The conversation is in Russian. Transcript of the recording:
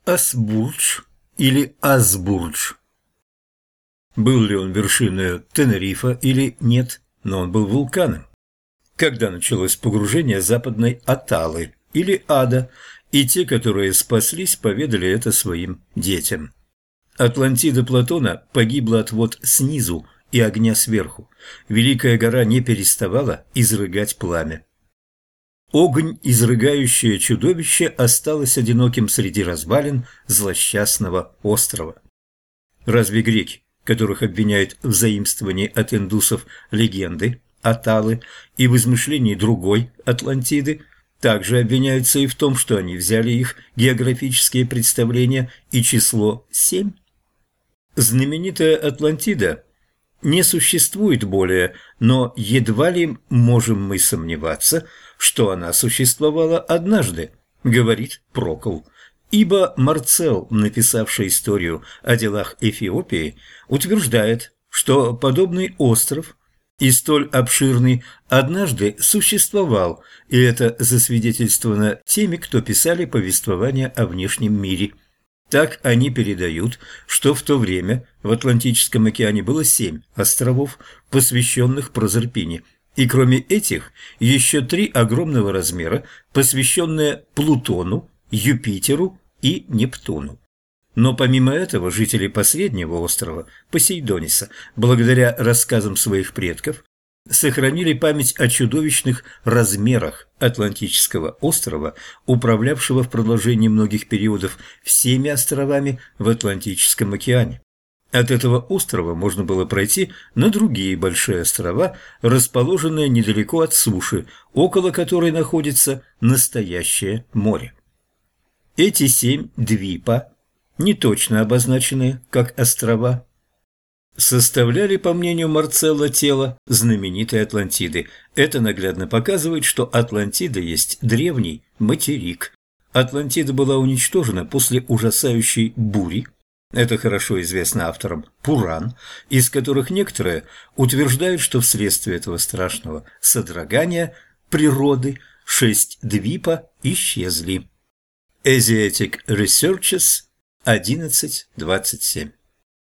Асбурдж или Асбурдж. Был ли он вершиной Тенерифа или нет, но он был вулканом. Когда началось погружение западной Аталы или Ада, и те, которые спаслись, поведали это своим детям. Атлантида Платона погибла от вод снизу и огня сверху. Великая гора не переставала изрыгать пламя. Огонь, изрыгающее чудовище, осталось одиноким среди развалин злосчастного острова. Разве греки, которых обвиняют в заимствовании от индусов легенды Аталы и в измышлении другой Атлантиды, также обвиняются и в том, что они взяли их географические представления и число 7? Знаменитая Атлантида не существует более, но едва ли можем мы сомневаться, что она существовала однажды, говорит Прокл. Ибо Марцел, написавший историю о делах Эфиопии, утверждает, что подобный остров и столь обширный однажды существовал, и это засвидетельствовано теми, кто писали повествования о внешнем мире. Так они передают, что в то время в Атлантическом океане было 7 островов, посвященных Прозерпине, и кроме этих еще 3 огромного размера, посвященные Плутону, Юпитеру и Нептуну. Но помимо этого жители последнего острова, Посейдониса, благодаря рассказам своих предков, сохранили память о чудовищных размерах Атлантического острова, управлявшего в продолжении многих периодов всеми островами в Атлантическом океане. От этого острова можно было пройти на другие большие острова, расположенные недалеко от суши, около которой находится настоящее море. Эти 7 двипа, не точно обозначенные как острова, составляли, по мнению Марцелла, тело знаменитой Атлантиды. Это наглядно показывает, что Атлантида есть древний материк. Атлантида была уничтожена после ужасающей бури. Это хорошо известно авторам Пуран, из которых некоторые утверждают, что вследствие этого страшного содрогания природы 6 двипа исчезли. Asiatic Researches 11:27.